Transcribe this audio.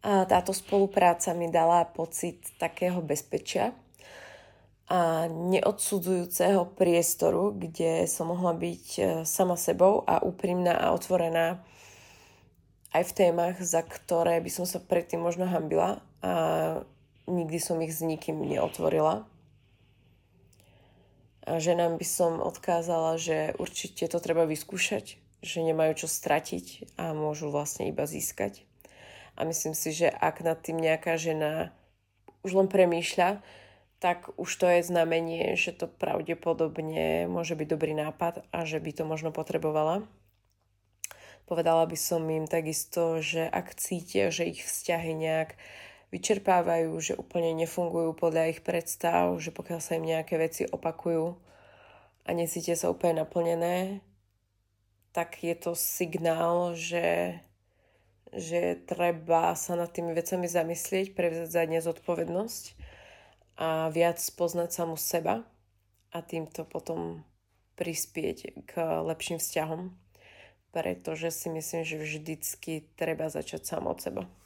A táto spolupráca mi dala pocit takého bezpečia a neodsudzujúceho priestoru, kde som mohla byť sama sebou a úprimná a otvorená aj v témach, za ktoré by som sa predtým možno hanbila a nikdy som ich s nikým neotvorila. A ženám by som odkázala, že určite to treba vyskúšať, že nemajú čo stratiť a môžu vlastne iba získať. A myslím si, že ak nad tým nejaká žena už len premýšľa, tak už to je znamenie, že to pravdepodobne môže byť dobrý nápad a že by to možno potrebovala. Povedala by som im takisto, že ak cítia, že ich vzťahy nejak vyčerpávajú, že úplne nefungujú podľa ich predstav, že pokiaľ sa im nejaké veci opakujú a necítia sa úplne naplnené, tak je to signál, že treba sa nad tými vecami zamyslieť, prevziať za ne zodpovednosť a viac poznať samu seba a týmto potom prispieť k lepším vzťahom, pretože si myslím, že vždycky treba začať sám od seba.